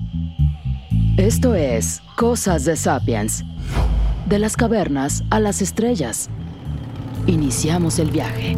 Esto es Cosas de Sapiens. De las cavernas a las estrellas. Iniciamos el viaje.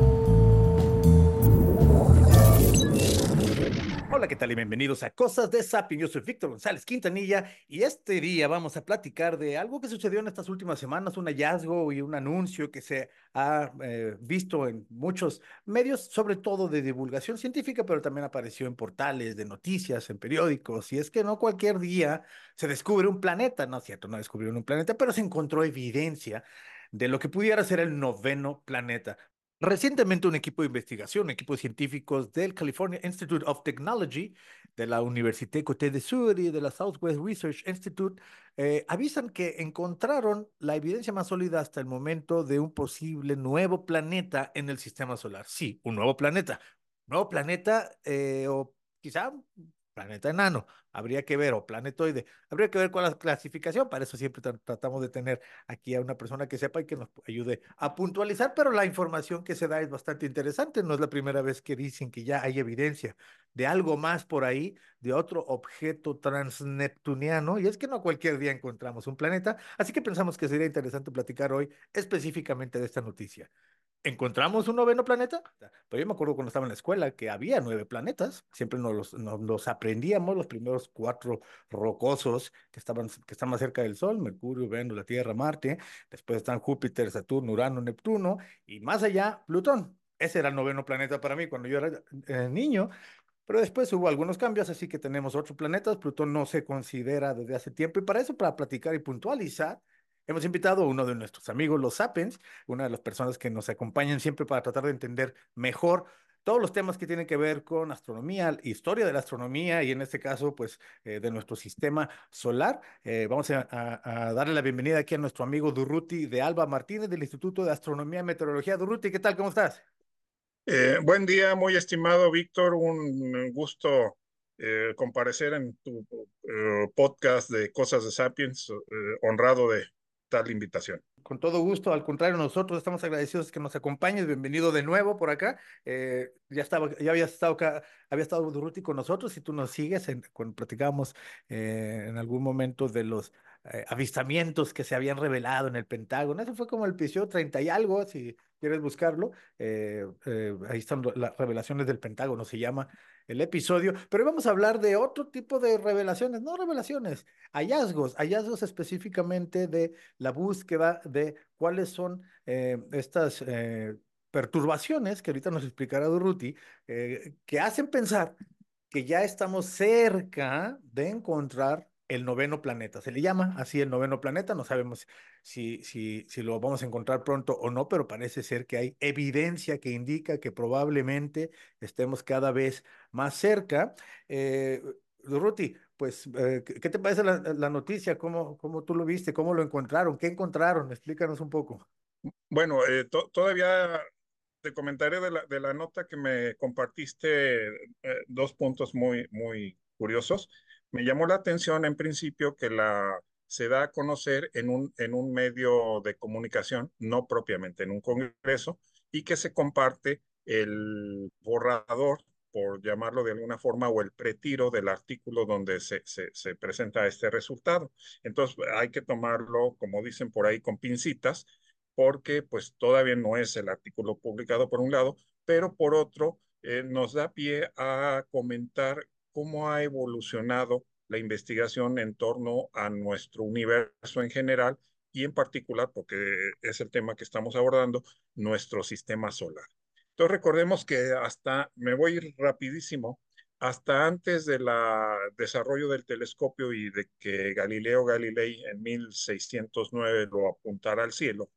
Hola, ¿qué tal? Y bienvenidos a Cosas de Sapiens. Yo soy Víctor González Quintanilla y este día vamos a platicar de algo que sucedió en estas últimas semanas, un hallazgo y un anuncio que se ha visto en muchos medios, sobre todo de divulgación científica, pero también apareció en portales de noticias, en periódicos. Y es que no cualquier día se descubre un planeta, no es cierto, no descubrieron un planeta, pero se encontró evidencia de lo que pudiera ser el noveno planeta. Recientemente un equipo de investigación, un equipo de científicos del California Institute of Technology, de la Université Côte d'Azur y de la Southwest Research Institute, avisan que encontraron la evidencia más sólida hasta el momento de un posible nuevo planeta en el sistema solar. Sí, un nuevo planeta. Nuevo planeta o quizá un planeta enano, habría que ver, o planetoide, habría que ver cuál es la clasificación. Para eso siempre tratamos de tener aquí a una persona que sepa y que nos ayude a puntualizar, pero la información que se da es bastante interesante. No es la primera vez que dicen que ya hay evidencia de algo más por ahí, de otro objeto transneptuniano, y es que no cualquier día encontramos un planeta, así que pensamos que sería interesante platicar hoy específicamente de esta noticia. ¿Encontramos un noveno planeta? Pero yo me acuerdo cuando estaba en la escuela que había 9 planetas. Siempre nos los aprendíamos, los primeros 4 rocosos que están más cerca del Sol: Mercurio, Venus, la Tierra, Marte. Después están Júpiter, Saturno, Urano, Neptuno. Y más allá, Plutón. Ese era el noveno planeta para mí cuando yo era niño. Pero después hubo algunos cambios, así que tenemos 8 planetas. Plutón no se considera desde hace tiempo. Y para eso, para platicar y puntualizar, hemos invitado a uno de nuestros amigos, los Sapiens, una de las personas que nos acompañan siempre para tratar de entender mejor todos los temas que tienen que ver con astronomía, historia de la astronomía y en este caso, pues, de nuestro sistema solar. Vamos a darle la bienvenida aquí a nuestro amigo Durruti de Alba Martínez del Instituto de Astronomía y Meteorología. Durruti, ¿qué tal? ¿Cómo estás? Buen día, muy estimado Víctor. Un gusto comparecer en tu podcast de Cosas de Sapiens. Honrado de tal invitación. Con todo gusto, al contrario, nosotros estamos agradecidos que nos acompañes. Bienvenido de nuevo por acá. Ya había estado Durruti con nosotros. Si tú nos sigues, cuando platicábamos en algún momento de los avistamientos que se habían revelado en el Pentágono, eso fue como el episodio 30 y algo, si quieres buscarlo. Ahí están las revelaciones del Pentágono, se llama el episodio. Pero hoy vamos a hablar de otro tipo de revelaciones, no revelaciones, hallazgos específicamente de la búsqueda de cuáles son estas perturbaciones que ahorita nos explicará Durruti, que hacen pensar que ya estamos cerca de encontrar el noveno planeta. Se le llama así el noveno planeta. No sabemos si lo vamos a encontrar pronto o no, pero parece ser que hay evidencia que indica que probablemente estemos cada vez más cerca. Eh, Durruti, pues, ¿qué te parece la noticia? ¿Cómo tú lo viste? ¿Cómo lo encontraron? ¿Qué encontraron? Explícanos un poco. Bueno, todavía te comentaré de la nota que me compartiste, dos puntos muy curiosos. Me llamó la atención en principio que se da a conocer en un medio de comunicación, no propiamente en un congreso, y que se comparte el borrador, por llamarlo de alguna forma, o el pretiro del artículo donde se presenta este resultado. Entonces hay que tomarlo, como dicen por ahí, con pincitas, porque pues todavía no es el artículo publicado por un lado, pero por otro nos da pie a comentar cómo ha evolucionado la investigación en torno a nuestro universo en general y en particular, porque es el tema que estamos abordando, nuestro sistema solar. Entonces recordemos que me voy a ir rapidísimo, hasta antes del desarrollo del telescopio y de que Galileo Galilei en 1609 lo apuntara al cielo,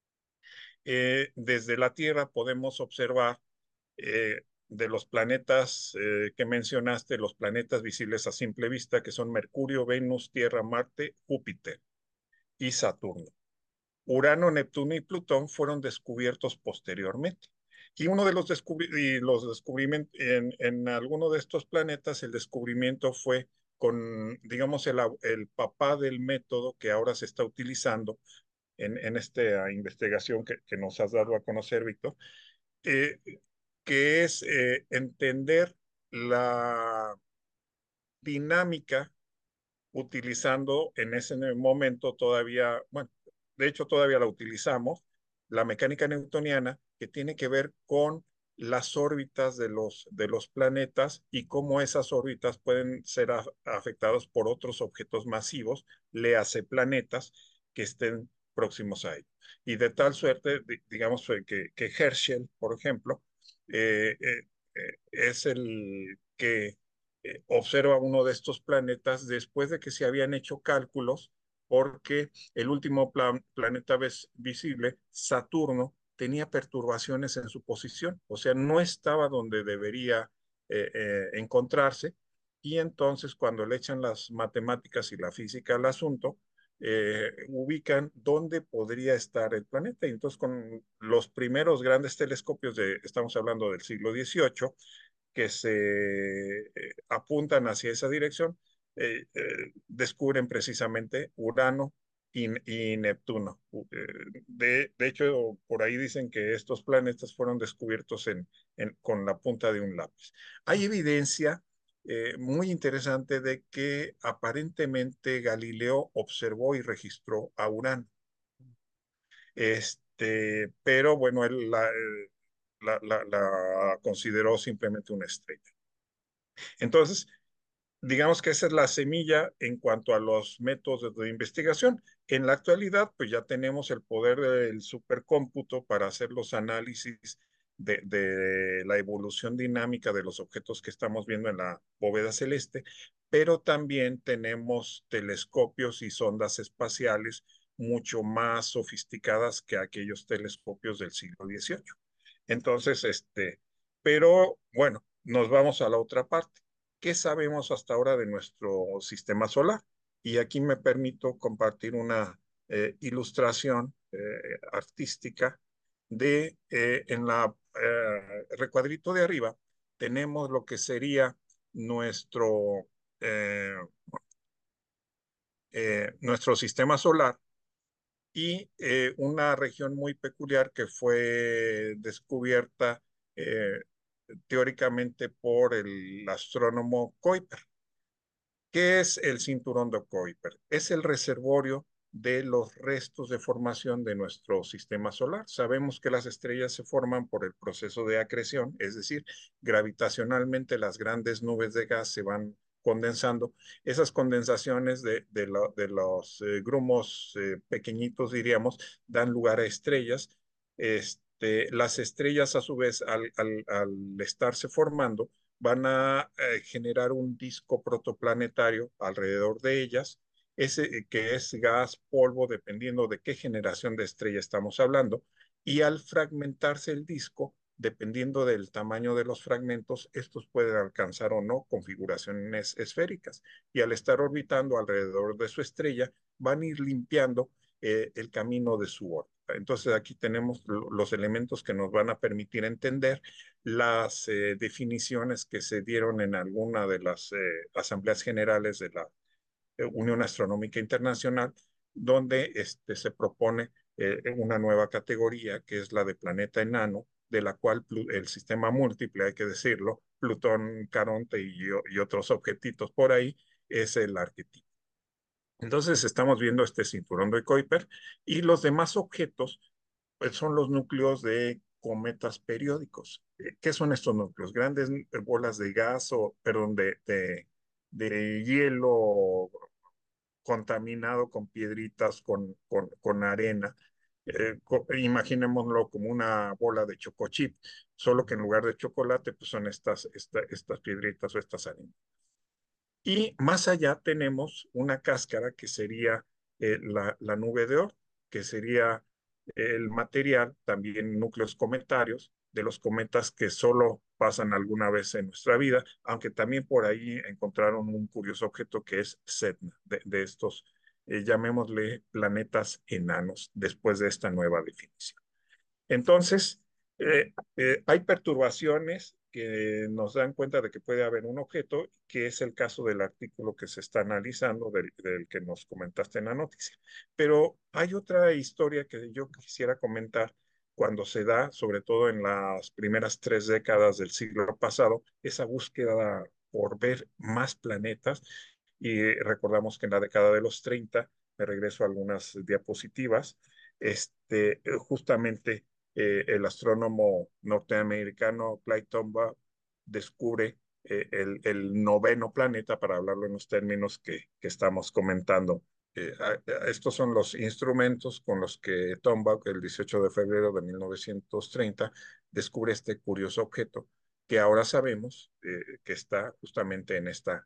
desde la Tierra podemos observar de los planetas que mencionaste, los planetas visibles a simple vista, que son Mercurio, Venus, Tierra, Marte, Júpiter y Saturno. Urano, Neptuno y Plutón fueron descubiertos posteriormente. Y uno de los descubrimientos en alguno de estos planetas, el descubrimiento fue con, digamos, el papá del método que ahora se está utilizando en esta investigación que nos has dado a conocer, Víctor, eh, que es entender la dinámica utilizando en ese momento todavía, bueno, de hecho todavía la utilizamos, la mecánica newtoniana, que tiene que ver con las órbitas de los planetas y cómo esas órbitas pueden ser afectadas por otros objetos masivos, léase planetas, que estén próximos a ellos. Y de tal suerte, digamos que Herschel, por ejemplo, es el que observa uno de estos planetas después de que se habían hecho cálculos, porque el último planeta visible, Saturno, tenía perturbaciones en su posición, o sea, no estaba donde debería encontrarse, y entonces cuando le echan las matemáticas y la física al asunto, ubican dónde podría estar el planeta. Y entonces con los primeros grandes telescopios estamos hablando del siglo XVIII, que se apuntan hacia esa dirección, descubren precisamente Urano y Neptuno. De hecho, por ahí dicen que estos planetas fueron descubiertos con la punta de un lápiz. Hay evidencia muy interesante de que aparentemente Galileo observó y registró a Urano. Pero bueno, él la consideró simplemente una estrella. Entonces, digamos que esa es la semilla en cuanto a los métodos de investigación. En la actualidad, pues ya tenemos el poder del supercómputo para hacer los análisis de la evolución dinámica de los objetos que estamos viendo en la bóveda celeste, pero también tenemos telescopios y sondas espaciales mucho más sofisticadas que aquellos telescopios del siglo XVIII. Entonces, pero bueno, nos vamos a la otra parte. ¿Qué sabemos hasta ahora de nuestro sistema solar? Y aquí me permito compartir una ilustración artística en la recuadrito de arriba tenemos lo que sería nuestro, eh, nuestro sistema solar y una región muy peculiar que fue descubierta eh, teóricamente por el astrónomo Kuiper. ¿Qué es el cinturón de Kuiper? Es el reservorio de los restos de formación de nuestro sistema solar. Sabemos que las estrellas se forman por el proceso de acreción, es decir, gravitacionalmente las grandes nubes de gas se van condensando. Esas condensaciones de los grumos pequeñitos, diríamos, dan lugar a estrellas. Las estrellas, a su vez, al estarse formando, van a generar un disco protoplanetario alrededor de ellas, ese que es gas, polvo, dependiendo de qué generación de estrella estamos hablando, y al fragmentarse el disco, dependiendo del tamaño de los fragmentos, estos pueden alcanzar o no configuraciones esféricas, y al estar orbitando alrededor de su estrella, van a ir limpiando el camino de su órbita. Entonces aquí tenemos los elementos que nos van a permitir entender las definiciones que se dieron en alguna de las asambleas generales de la Unión Astronómica Internacional, donde se propone una nueva categoría que es la de planeta enano, de la cual el sistema múltiple, hay que decirlo, Plutón, Caronte y otros objetitos por ahí, es el arquetipo. Entonces estamos viendo este cinturón de Kuiper y los demás objetos pues, son los núcleos de cometas periódicos. ¿Qué son estos núcleos? Grandes bolas de gas o, perdón, de hielo contaminado con piedritas, con arena. Imaginémoslo como una bola de chocochip, solo que en lugar de chocolate, pues son estas piedritas o estas arenas. Y más allá tenemos una cáscara que sería la nube de Oort, que sería el material, también núcleos cometarios, de los cometas que solo pasan alguna vez en nuestra vida, aunque también por ahí encontraron un curioso objeto que es Sedna, de estos, llamémosle planetas enanos, después de esta nueva definición. Entonces, hay perturbaciones que nos dan cuenta de que puede haber un objeto, que es el caso del artículo que se está analizando, del que nos comentaste en la noticia. Pero hay otra historia que yo quisiera comentar cuando se da, sobre todo en las primeras 3 décadas del siglo pasado, esa búsqueda por ver más planetas y recordamos que en la década de los 30, me regreso a algunas diapositivas, justamente el astrónomo norteamericano Clyde Tombaugh descubre el noveno planeta, para hablarlo en los términos que estamos comentando. Estos son los instrumentos con los que Tombaugh, el 18 de febrero de 1930, descubre este curioso objeto que ahora sabemos que está justamente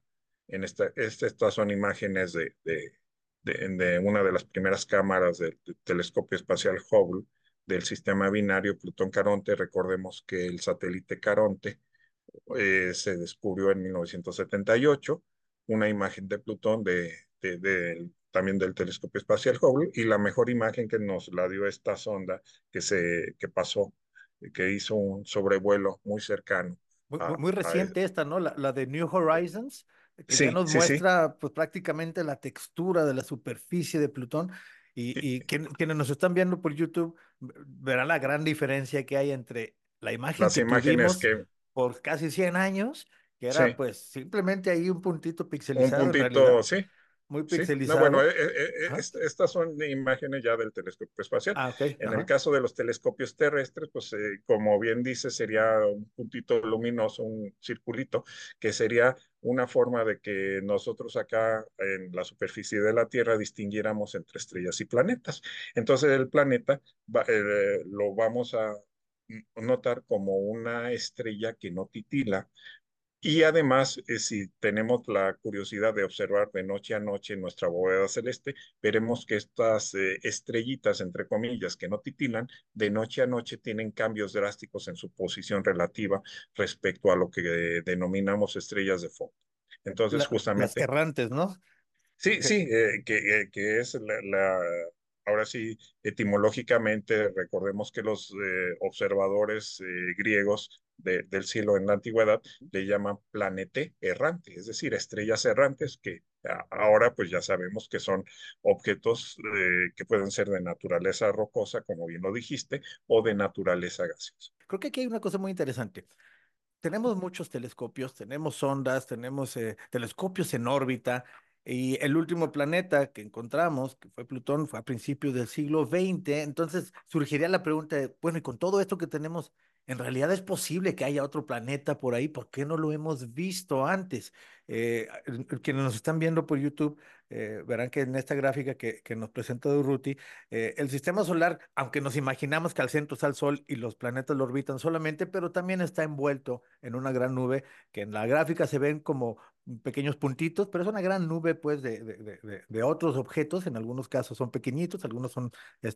estas son imágenes de una de las primeras cámaras del telescopio espacial Hubble del sistema binario Plutón-Caronte. Recordemos que el satélite Caronte se descubrió en 1978, una imagen de Plutón también del telescopio espacial Hubble, y la mejor imagen que nos la dio esta sonda que pasó, que hizo un sobrevuelo muy cercano Muy a reciente esta, ¿no? La de New Horizons, que ya sí, nos sí, sí. muestra pues prácticamente la textura de la superficie de Plutón. Y Y quienes nos están viendo por YouTube verán la gran diferencia que hay entre la imagen las que imágenes tuvimos que, por casi 100 años, que era sí, pues simplemente ahí un puntito un pixelizado en puntito, realidad, sí, muy sí. No, bueno, pixelizado. Ajá. estas son imágenes ya del telescopio espacial. Ah, ok, En el ajá. caso de los telescopios terrestres, pues como bien dice, sería un puntito luminoso, un circulito, que sería una forma de que nosotros acá en la superficie de la Tierra distinguiéramos entre estrellas y planetas. Entonces el planeta lo vamos a notar como una estrella que no titila, y además, si tenemos la curiosidad de observar de noche a noche nuestra bóveda celeste, veremos que estas estrellitas, entre comillas, que no titilan, de noche a noche tienen cambios drásticos en su posición relativa respecto a lo que denominamos estrellas de fondo. Entonces, Las justamente, errantes, ¿no? sí, Que- sí, que es ahora sí, etimológicamente, recordemos que los observadores griegos del cielo en la antigüedad le llaman planete errante, es decir, estrellas errantes que ahora pues ya sabemos que son objetos que pueden ser de naturaleza rocosa, como bien lo dijiste, o de naturaleza gaseosa. Creo que aquí hay una cosa muy interesante. Tenemos muchos telescopios, tenemos sondas, tenemos telescopios en órbita y el último planeta que encontramos, que fue Plutón, fue a principios del siglo XX. Entonces surgiría la pregunta de, bueno, y con todo esto que tenemos, ¿en realidad es posible que haya otro planeta por ahí? ¿Por qué no lo hemos visto antes? Quienes nos están viendo por YouTube verán que en esta gráfica que nos presenta Durruti, el sistema solar, aunque nos imaginamos que al centro está el Sol y los planetas lo orbitan solamente, pero también está envuelto en una gran nube que en la gráfica se ven como pequeños puntitos, pero es una gran nube pues de otros objetos, en algunos casos son pequeñitos, algunos son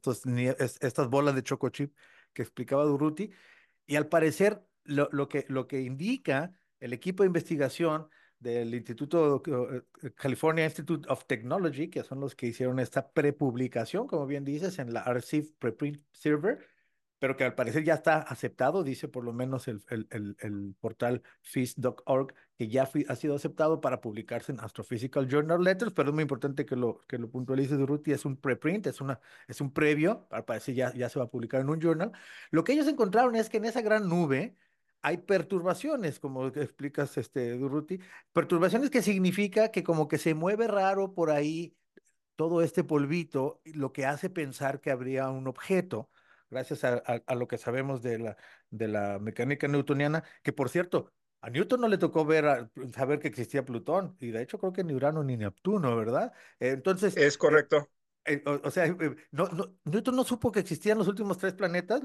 estas bolas de choco chip que explicaba Durruti, y al parecer lo que indica el equipo de investigación del Instituto California Institute of Technology, que son los que hicieron esta prepublicación, como bien dices, en la Archive Preprint Server, pero que al parecer ya está aceptado, dice por lo menos el portal phys.org, que ya ha sido aceptado para publicarse en Astrophysical Journal Letters, pero es muy importante que lo puntualice Durruti, es un preprint, es un previo, al parecer ya se va a publicar en un journal. Lo que ellos encontraron es que en esa gran nube hay perturbaciones, como que explicas, Durruti, perturbaciones que significa que como que se mueve raro por ahí todo este polvito, lo que hace pensar que habría un objeto, gracias a lo que sabemos de la mecánica newtoniana, que por cierto, a Newton no le tocó saber que existía Plutón, y de hecho creo que ni Urano ni Neptuno, ¿verdad? Entonces, Es correcto. o sea, Newton no supo que existían los últimos tres planetas,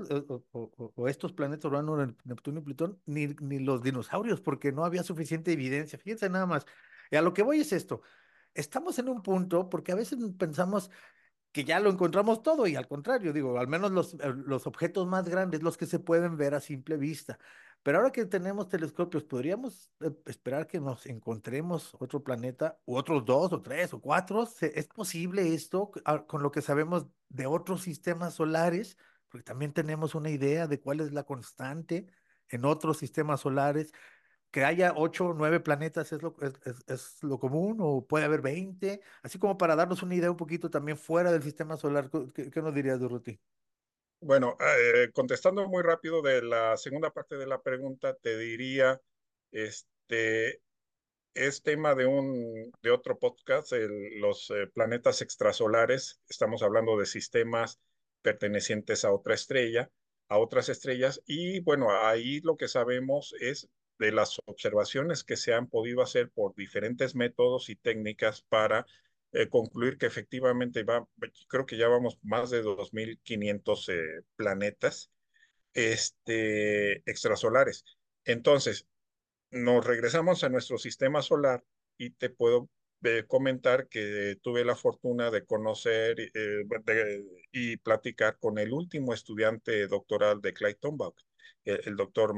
o estos planetas, Urano, Neptuno y Plutón, ni los dinosaurios, porque no había suficiente evidencia. Fíjense nada más. Y a lo que voy es esto. Estamos en un punto, porque a veces pensamos que ya lo encontramos todo y al contrario, digo, al menos los objetos más grandes, los que se pueden ver a simple vista. Pero ahora que tenemos telescopios, ¿podríamos esperar que nos encontremos otro planeta, u otros dos, o tres, o cuatro? ¿Es posible esto con lo que sabemos de otros sistemas solares? Porque también tenemos una idea de cuál es la constante en otros sistemas solares. Que haya 8 o 9 planetas es lo común, o puede haber 20, así como para darnos una idea un poquito también fuera del sistema solar. ¿Qué nos dirías, Durruti? Bueno, contestando muy rápido de la segunda parte de la pregunta, te diría, este, es tema de otro podcast, los planetas extrasolares. Estamos hablando de sistemas pertenecientes a otra estrella, a otras estrellas. Y bueno, ahí lo que sabemos es de las observaciones que se han podido hacer por diferentes métodos y técnicas para concluir que efectivamente creo que ya vamos más de 2.500 planetas extrasolares. Entonces, nos regresamos a nuestro sistema solar y te puedo comentar que tuve la fortuna de conocer y platicar con el último estudiante doctoral de Clyde Tombaugh, el doctor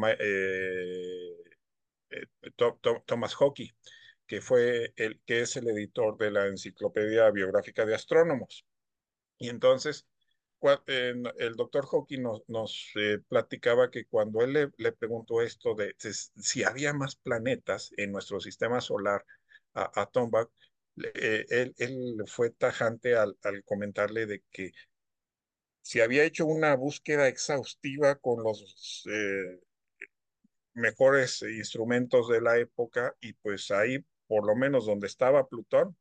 eh, Thomas Hockey, que es el editor de la Enciclopedia Biográfica de Astrónomos. Y entonces, el doctor Hawking nos platicaba que cuando él le preguntó esto de si había más planetas en nuestro sistema solar a Tombak, él fue tajante al comentarle de que si había hecho una búsqueda exhaustiva con los mejores instrumentos de la época y pues ahí, por lo menos donde estaba Plutón,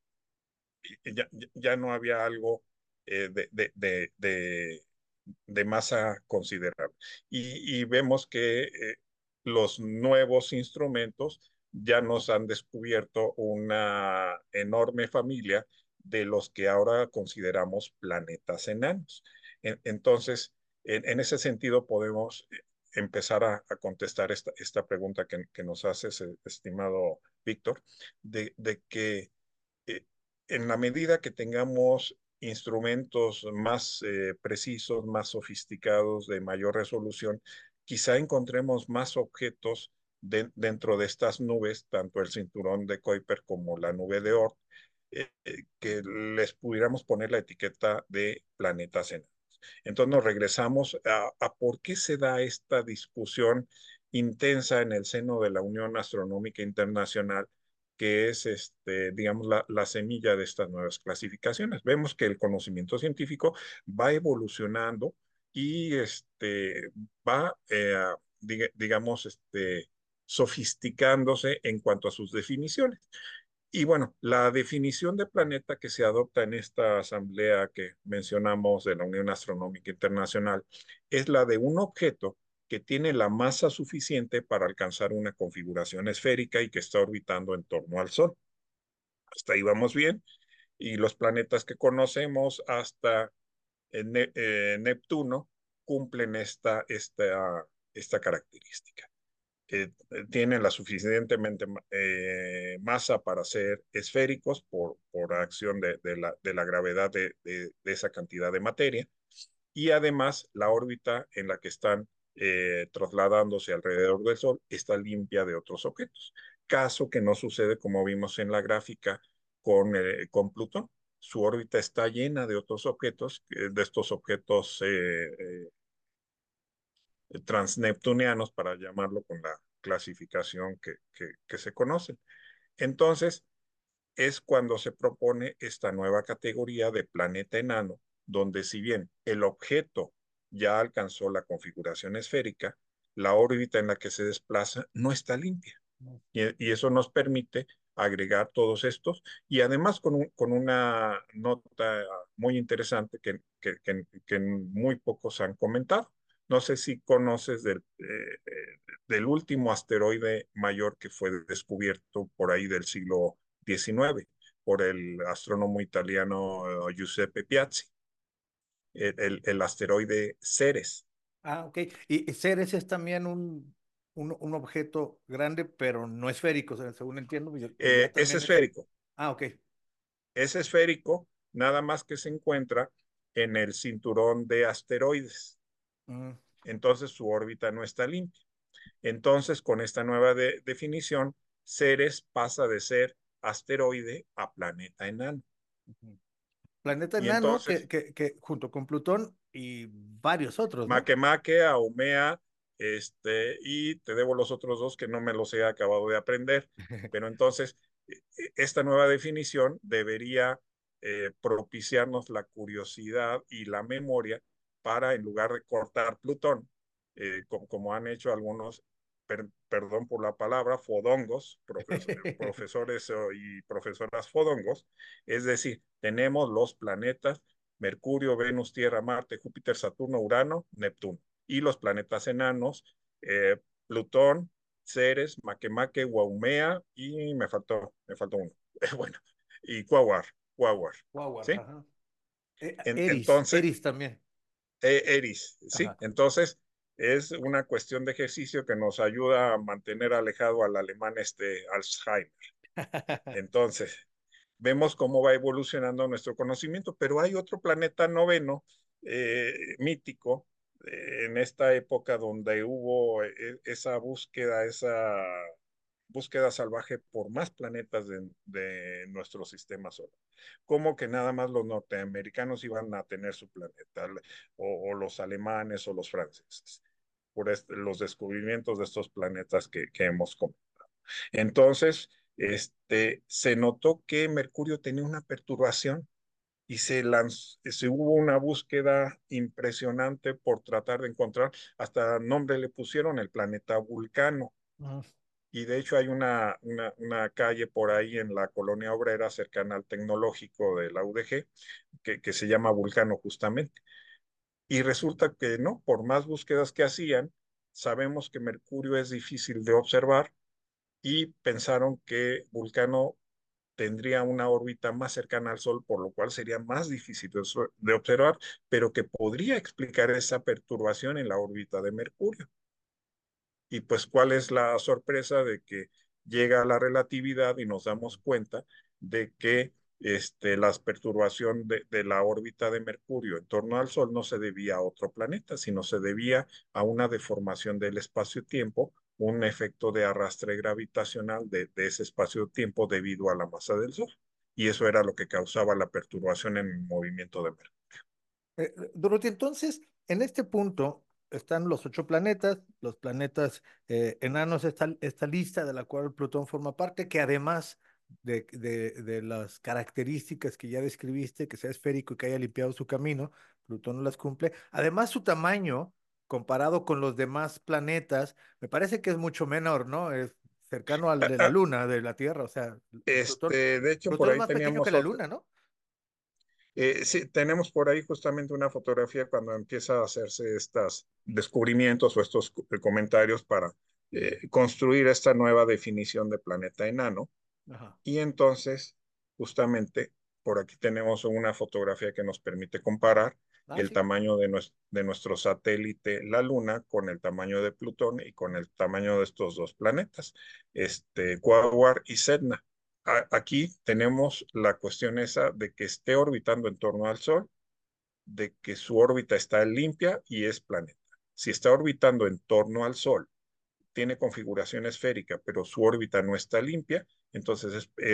ya no había algo eh, de, de, de, de, de masa considerable. Y vemos que los nuevos instrumentos ya nos han descubierto una enorme familia de los que ahora consideramos planetas enanos. Entonces, en ese sentido podemos empezar a contestar esta pregunta que nos haces, estimado Víctor, de que eh, en la medida que tengamos instrumentos más precisos, más sofisticados, de mayor resolución, quizá encontremos más objetos dentro de estas nubes, tanto el cinturón de Kuiper como la nube de Oort, que les pudiéramos poner la etiqueta de planetas enanos. Entonces nos regresamos a por qué se da esta discusión intensa en el seno de la Unión Astronómica Internacional, que es, digamos, la semilla de estas nuevas clasificaciones. Vemos que el conocimiento científico va evolucionando y va, digamos, sofisticándose en cuanto a sus definiciones. Y bueno, la definición de planeta que se adopta en esta asamblea que mencionamos de la Unión Astronómica Internacional es la de un objeto que tiene la masa suficiente para alcanzar una configuración esférica y que está orbitando en torno al Sol. Hasta ahí vamos bien. Y los planetas que conocemos hasta Neptuno cumplen esta característica. Tienen la suficientemente masa para ser esféricos por acción de la gravedad de esa cantidad de materia, y además la órbita en la que están trasladándose alrededor del Sol está limpia de otros objetos, caso que no sucede como vimos en la gráfica con Plutón. Su órbita está llena de otros objetos, de estos objetos transneptunianos, para llamarlo con la clasificación que se conoce. Entonces, es cuando se propone esta nueva categoría de planeta enano, donde si bien el objeto ya alcanzó la configuración esférica, la órbita en la que se desplaza no está limpia. Y eso nos permite agregar todos estos y además con una nota muy interesante que muy pocos han comentado. No sé si conoces del último asteroide mayor que fue descubierto por ahí del siglo XIX por el astrónomo italiano Giuseppe Piazzi, el asteroide Ceres. Ah, ok. Y Ceres es también un objeto grande, pero no esférico, según entiendo, que ya Es también es. esférico. Ah, ok. Es esférico, nada más que se encuentra en el cinturón de asteroides. Mm, Entonces su órbita no está limpia. Entonces, con esta nueva definición, Ceres pasa de ser asteroide a planeta enano. ujú. Planeta Y enano entonces, que junto con Plutón y varios otros, ¿no? Makemake, Aumea, y te debo los otros dos que no me los he acabado de aprender. Pero entonces, esta nueva definición debería propiciarnos la curiosidad y la memoria para, en lugar de cortar Plutón, como han hecho algunos, perdón por la palabra, fodongos, profesores y profesoras fodongos, es decir, tenemos los planetas Mercurio, Venus, Tierra, Marte, Júpiter, Saturno, Urano, Neptuno, y los planetas enanos, Plutón, Ceres, Makemake, Waumea, y me faltó uno, bueno, y Quaoar, Wow, ¿sí? ajá. Entonces, Eris también. Eris, ¿sí? Ajá. Entonces, es una cuestión de ejercicio que nos ayuda a mantener alejado al alemán Alzheimer. Entonces, vemos cómo va evolucionando nuestro conocimiento, pero hay otro planeta noveno, mítico, en esta época donde hubo esa búsqueda salvaje por más planetas de nuestro sistema solar. Como que nada más los norteamericanos iban a tener su planeta, o los alemanes o los franceses, por los descubrimientos de estos planetas que hemos comentado. Entonces, se notó que Mercurio tenía una perturbación y se hubo una búsqueda impresionante por tratar de encontrar, hasta nombre le pusieron el planeta Vulcano. Mm. Y de hecho hay una calle por ahí en la colonia obrera cercana al tecnológico de la UDG que se llama Vulcano justamente. Y resulta que no, por más búsquedas que hacían, sabemos que Mercurio es difícil de observar y pensaron que Vulcano tendría una órbita más cercana al Sol, por lo cual sería más difícil de observar, pero que podría explicar esa perturbación en la órbita de Mercurio. Y pues, ¿cuál es la sorpresa de que llega la relatividad y nos damos cuenta de que la perturbación de la órbita de Mercurio en torno al Sol no se debía a otro planeta, sino se debía a una deformación del espacio-tiempo, un efecto de arrastre gravitacional de ese espacio-tiempo debido a la masa del Sol. Y eso era lo que causaba la perturbación en el movimiento de Mercurio. Dorothy, entonces, en este punto están los 8 planetas, los planetas enanos, esta lista de la cual Plutón forma parte, que además de las características que ya describiste, que sea esférico y que haya limpiado su camino, Plutón no las cumple. Además, su tamaño, comparado con los demás planetas, me parece que es mucho menor, ¿no? Es cercano al de la Luna, de la Tierra, o sea, Plutón, De hecho, por Plutón es ahí más pequeño que teníamos la otro. Luna, ¿no? Sí, tenemos por ahí justamente una fotografía cuando empieza a hacerse estos descubrimientos o estos comentarios para construir esta nueva definición de planeta enano. Ajá. Y entonces, justamente, por aquí tenemos una fotografía que nos permite comparar Ah, el sí. tamaño de nuestro satélite, la Luna, con el tamaño de Plutón y con el tamaño de estos dos planetas, Quaoar y Sedna. Aquí tenemos la cuestión esa de que esté orbitando en torno al Sol, de que su órbita está limpia y es planeta. Si está orbitando en torno al Sol, tiene configuración esférica, pero su órbita no está limpia, entonces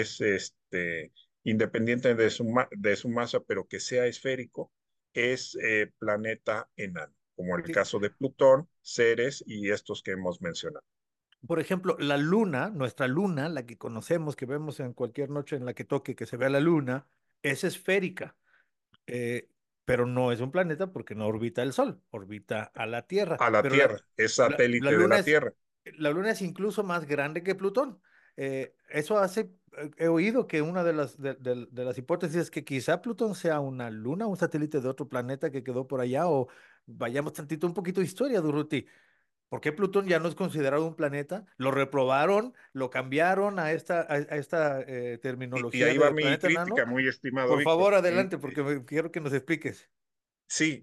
independiente de su masa, pero que sea esférico, es planeta enano, como el Sí. caso de Plutón, Ceres y estos que hemos mencionado. Por ejemplo, la luna, nuestra luna, la que conocemos, que vemos en cualquier noche en la que toque que se vea la luna, es esférica, eh, pero no es un planeta porque no orbita el Sol, orbita a la Tierra. A la Pero Tierra, es la satélite de luna la es, Tierra. la luna es incluso más grande que Plutón. Eso hace, he oído que una de las hipótesis es que quizá Plutón sea una luna, un satélite de otro planeta que quedó por allá, o vayamos tantito, un poquito de historia, Durruti. ¿Por qué Plutón ya no es considerado un planeta? Lo reprobaron, lo cambiaron a esta Y terminología ahí va de mi planeta enano. crítica, muy estimado Por Víctor. favor, adelante, porque quiero que nos expliques. Sí,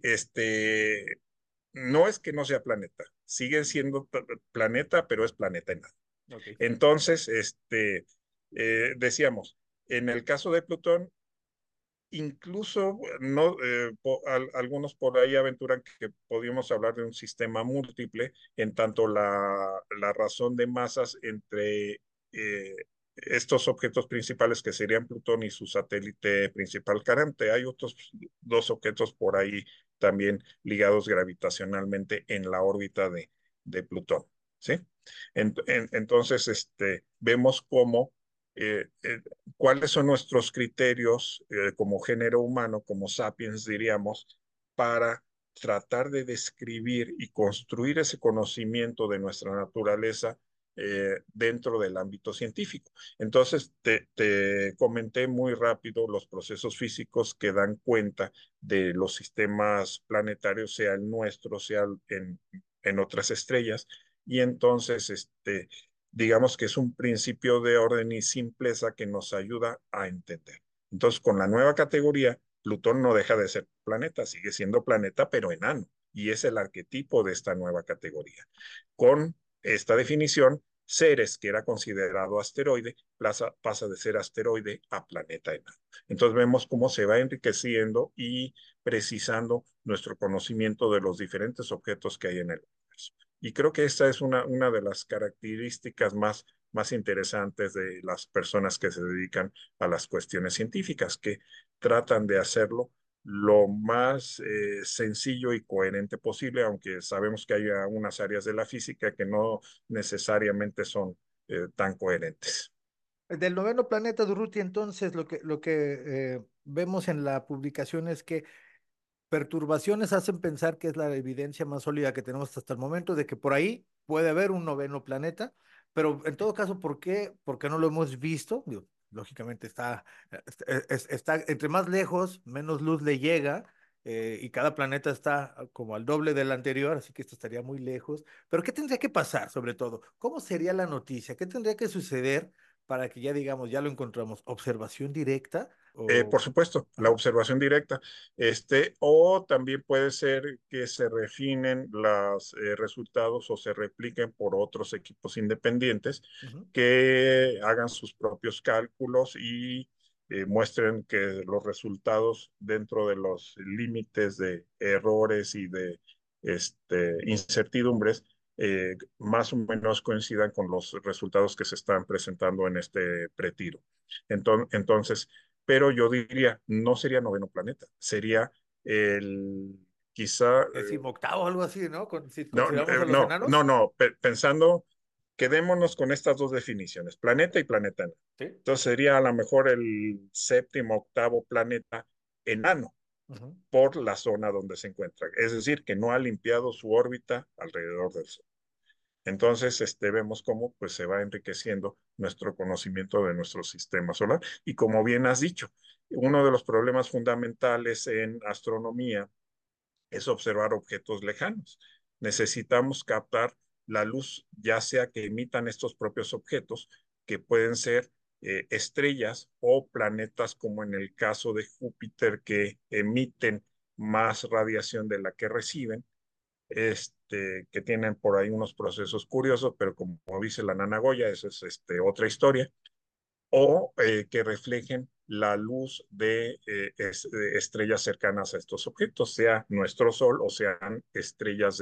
no es que no sea planeta, siguen siendo planeta, pero es planeta enano. Ok. Entonces, decíamos, en el caso de Plutón, incluso no, algunos por ahí aventuran que podríamos hablar de un sistema múltiple, en tanto la razón de masas entre eh, estos objetos principales que serían Plutón y su satélite principal Carante. Hay otros dos objetos por ahí también ligados gravitacionalmente en la órbita de Plutón, ¿sí? Entonces, vemos cómo eh, eh, cuáles son nuestros criterios como género humano, como sapiens diríamos, para tratar de describir y construir ese conocimiento de nuestra naturaleza dentro del ámbito científico. Entonces, te comenté muy rápido los procesos físicos que dan cuenta de los sistemas planetarios, sea el nuestro, sea en otras estrellas, y entonces, digamos que es un principio de orden y simpleza que nos ayuda a entender. Entonces, con la nueva categoría, Plutón no deja de ser planeta, sigue siendo planeta, pero enano, y es el arquetipo de esta nueva categoría. Con esta definición, Ceres, que era considerado asteroide, pasa de ser asteroide a planeta enano. Entonces vemos cómo se va enriqueciendo y precisando nuestro conocimiento de los diferentes objetos que hay en el universo. Y creo que esta es una de las características más interesantes de las personas que se dedican a las cuestiones científicas, que tratan de hacerlo lo más sencillo y coherente posible, aunque sabemos que hay unas áreas de la física que no necesariamente son tan coherentes. Del noveno planeta Durruti, entonces, lo que vemos en la publicación es que perturbaciones hacen pensar que es la evidencia más sólida que tenemos hasta el momento de que por ahí puede haber un noveno planeta, pero en todo caso, ¿por qué? Porque no lo hemos visto. Digo, lógicamente está entre más lejos, menos luz le llega, y cada planeta está como al doble del anterior, así que esto estaría muy lejos. Pero ¿qué tendría que pasar, sobre todo? ¿Cómo sería la noticia? ¿Qué tendría que suceder para que ya digamos, ya lo encontramos? ¿Observación directa? O... Por supuesto, la Ajá. observación directa, o también puede ser que se refinen los resultados o se repliquen por otros equipos independientes Ujú. que hagan sus propios cálculos y muestren que los resultados dentro de los límites de errores y de incertidumbres más o menos coincidan con los resultados que se están presentando en este pretiro. Entonces, pero yo diría, no sería noveno planeta, sería el quizá, Decimoctavo, algo así, ¿no? Si no, consideramos a los enanos. no, pensando, quedémonos con estas dos definiciones, planeta y planeta enano. Sí. Entonces sería a lo mejor el séptimo, octavo planeta enano Ujú. por la zona donde se encuentra. Es decir, que no ha limpiado su órbita alrededor del Sol. Entonces, vemos cómo pues, se va enriqueciendo nuestro conocimiento de nuestro sistema solar. Y como bien has dicho, uno de los problemas fundamentales en astronomía es observar objetos lejanos. Necesitamos captar la luz, ya sea que emitan estos propios objetos, que pueden ser estrellas o planetas, como en el caso de Júpiter, que emiten más radiación de la que reciben, que tienen por ahí unos procesos curiosos, pero como dice la Nana Goya, eso es otra historia, o que reflejen la luz de estrellas cercanas a estos objetos, sea nuestro Sol o sean estrellas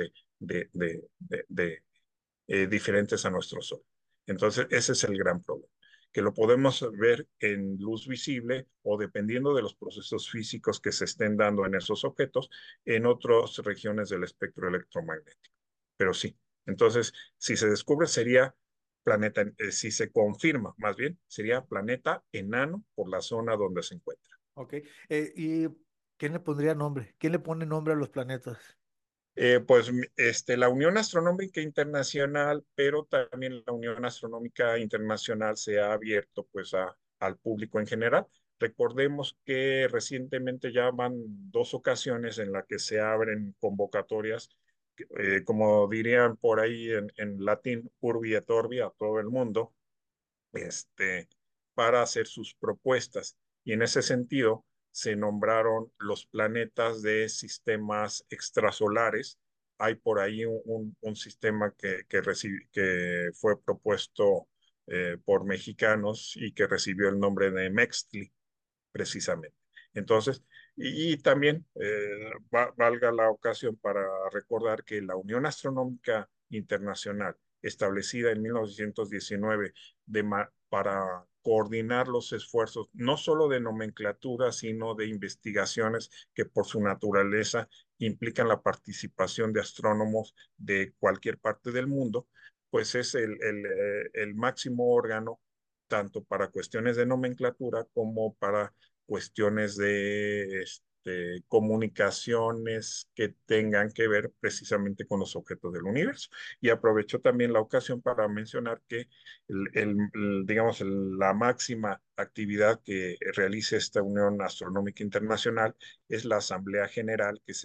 diferentes a nuestro Sol. Entonces, ese es el gran problema, que lo podemos ver en luz visible o dependiendo de los procesos físicos que se estén dando en esos objetos en otras regiones del espectro electromagnético. Pero sí, entonces, si se descubre sería planeta, si se confirma más bien, sería planeta enano por la zona donde se encuentra. Ok. ¿Y quién le pondría nombre? ¿Quién le pone nombre a los planetas? Pues la Unión Astronómica Internacional, pero también la Unión Astronómica Internacional se ha abierto pues al público en general. Recordemos que recientemente ya van dos ocasiones en las que se abren convocatorias, como dirían por ahí en latín, urbi et orbi, a todo el mundo, este, para hacer sus propuestas. Y en ese sentido se nombraron los planetas de sistemas extrasolares. Hay por ahí un sistema que fue propuesto por mexicanos y que recibió el nombre de Mextli, precisamente. Entonces, y también valga la ocasión para recordar que la Unión Astronómica Internacional, establecida en 1919 para coordinar los esfuerzos, no solo de nomenclatura, sino de investigaciones que por su naturaleza implican la participación de astrónomos de cualquier parte del mundo, pues es el máximo órgano tanto para cuestiones de nomenclatura como para cuestiones comunicaciones que tengan que ver precisamente con los objetos del universo. Y aprovecho también la ocasión para mencionar que digamos, la máxima actividad que realiza esta Unión Astronómica Internacional es la Asamblea General que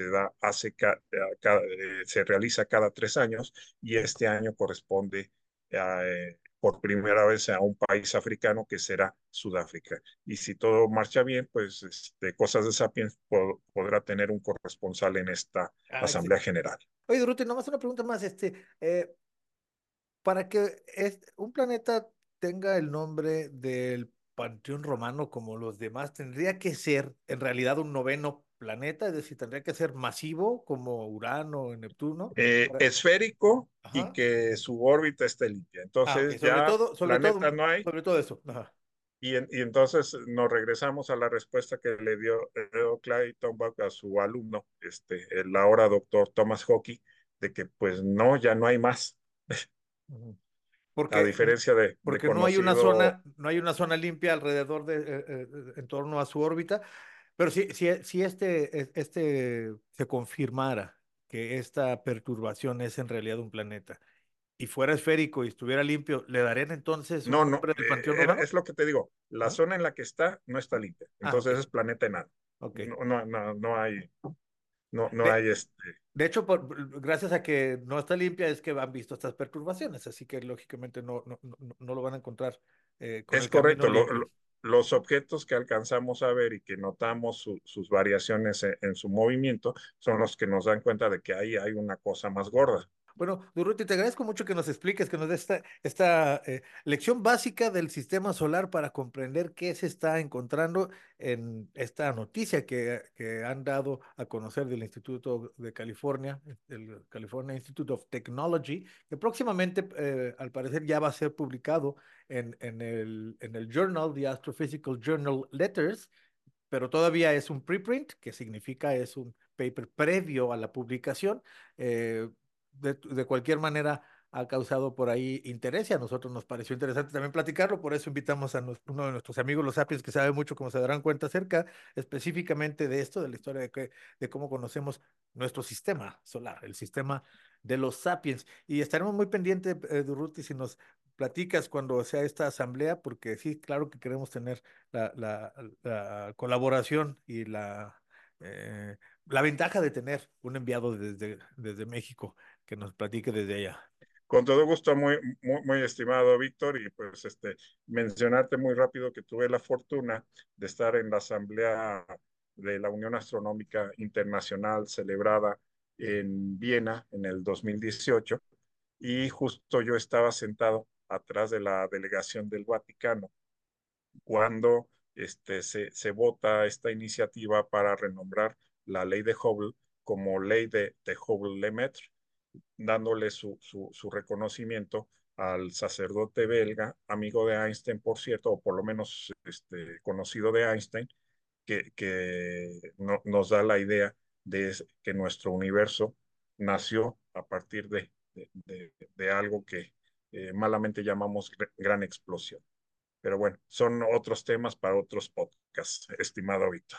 se realiza cada 3 años, y este año corresponde por primera vez a un país africano, que será Sudáfrica. Y si todo marcha bien, pues Cosas de Sapiens podrá tener un corresponsal en esta Ah, Asamblea General. oye, Durruti, nomás una pregunta más, para que un planeta tenga el nombre del Panteón Romano como los demás, tendría que ser en realidad un noveno planeta, es decir, tendría que ser masivo como Urano o Neptuno. Esférico, y Ajá. que su órbita esté limpia. Ah, ok, Entonces ya planeta no hay, sobre todo eso. Ajá. y entonces nos regresamos a la respuesta que le dio Clayton Buck a su alumno, el ahora doctor Thomas Hockey, de que pues no, ya no hay más, Ujú. a Porque, diferencia de porque no hay una conocido. zona, no hay una zona limpia alrededor en torno a su órbita. Pero si este se confirmara que esta perturbación es en realidad un planeta y fuera esférico y estuviera limpio, ¿le darían entonces un No, no, nombre del Panteón Romano? es lo que te digo, la Ajá. zona en la que está no está limpia, Ah, ok, entonces es planeta enano. ok. No De, hay de hecho, gracias a que no está limpia es que han visto estas perturbaciones, así que lógicamente no lo van a encontrar con Es el camino correcto, limpio. los objetos que alcanzamos a ver y que notamos sus variaciones en su movimiento son los que nos dan cuenta de que ahí hay una cosa más gorda. Bueno, Durruti, te agradezco mucho que nos expliques, que nos des esta lección básica del sistema solar para comprender qué se está encontrando en esta noticia que han dado a conocer del Instituto de California, el California Institute of Technology, que próximamente, al parecer, ya va a ser publicado en el Journal, the Astrophysical Journal Letters, pero todavía es un preprint, que significa es un paper previo a la publicación. Eh, de cualquier manera, ha causado por ahí interés y a nosotros nos pareció interesante también platicarlo, por eso invitamos a uno de nuestros amigos los Sapiens, que sabe mucho, como se darán cuenta, acerca específicamente de esto, de la historia de cómo conocemos nuestro sistema solar, el sistema de los Sapiens. Y estaremos muy pendientes, Durruti, si nos platicas cuando sea esta asamblea, porque sí, claro que queremos tener la, la- la colaboración y la ventaja de tener un enviado desde México que nos platique desde allá. Con todo gusto, muy estimado Víctor, y pues mencionarte muy rápido que tuve la fortuna de estar en la Asamblea de la Unión Astronómica Internacional celebrada en Viena en el 2018, y justo yo estaba sentado atrás de la delegación del Vaticano cuando se vota esta iniciativa para renombrar la ley de Hubble como ley de Hubble-Lemaitre, dándole su reconocimiento al sacerdote belga, amigo de Einstein, por cierto, o por lo menos conocido de Einstein, que nos da la idea de que nuestro universo nació a partir de algo que malamente llamamos gran explosión. Pero bueno, son otros temas para otros podcasts, estimado Víctor.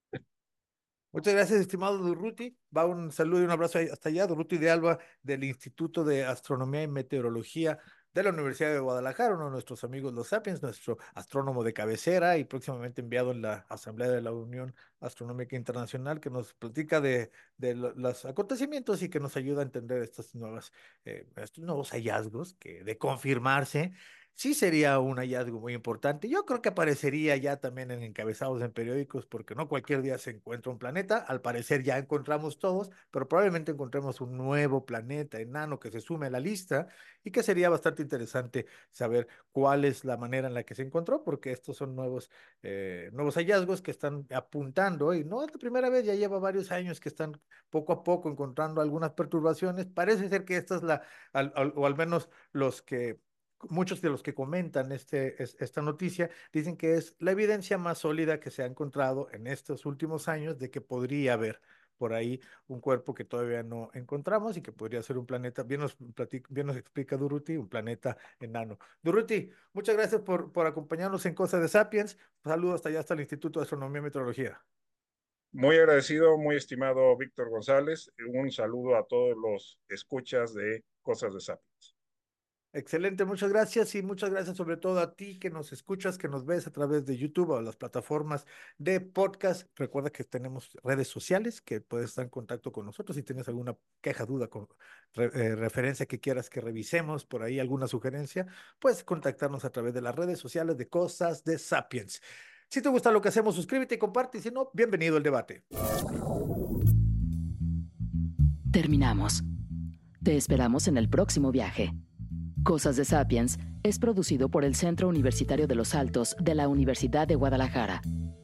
Muchas gracias, estimado Durruti. Va un saludo y un abrazo hasta allá. Durruti de Alba, del Instituto de Astronomía y Meteorología de la Universidad de Guadalajara, uno de nuestros amigos los Sapiens, nuestro astrónomo de cabecera y próximamente enviado en la Asamblea de la Unión Astronómica Internacional, que nos platica de los acontecimientos y que nos ayuda a entender estos nuevos hallazgos que, de confirmarse, sí sería un hallazgo muy importante. Yo creo que aparecería ya también en encabezados en periódicos, porque no cualquier día se encuentra un planeta. Al parecer ya encontramos todos, pero probablemente encontremos un nuevo planeta enano que se sume a la lista y que sería bastante interesante saber cuál es la manera en la que se encontró, porque estos son nuevos hallazgos que están apuntando, y no es la primera vez, ya lleva varios años que están poco a poco encontrando algunas perturbaciones. Parece ser que esta es o al menos muchos de los que comentan esta noticia dicen que es la evidencia más sólida que se ha encontrado en estos últimos años de que podría haber por ahí un cuerpo que todavía no encontramos y que podría ser un planeta. Bien nos explica Durruti, un planeta enano. Durruti, muchas gracias por acompañarnos en Cosas de Sapiens. Saludos hasta allá, hasta el Instituto de Astronomía y Meteorología. Muy agradecido, muy estimado Víctor González. Un saludo a todos los escuchas de Cosas de Sapiens. Excelente, muchas gracias y muchas gracias sobre todo a ti que nos escuchas, que nos ves a través de YouTube o las plataformas de podcast. Recuerda que tenemos redes sociales, que puedes estar en contacto con nosotros si tienes alguna queja, duda, referencia que quieras que revisemos, por ahí alguna sugerencia, puedes contactarnos a través de las redes sociales de Cosas de Sapiens. Si te gusta lo que hacemos, suscríbete y comparte, y si no, bienvenido al debate. Terminamos. Te esperamos en el próximo viaje. Cosas de Sapiens es producido por el Centro Universitario de los Altos de la Universidad de Guadalajara.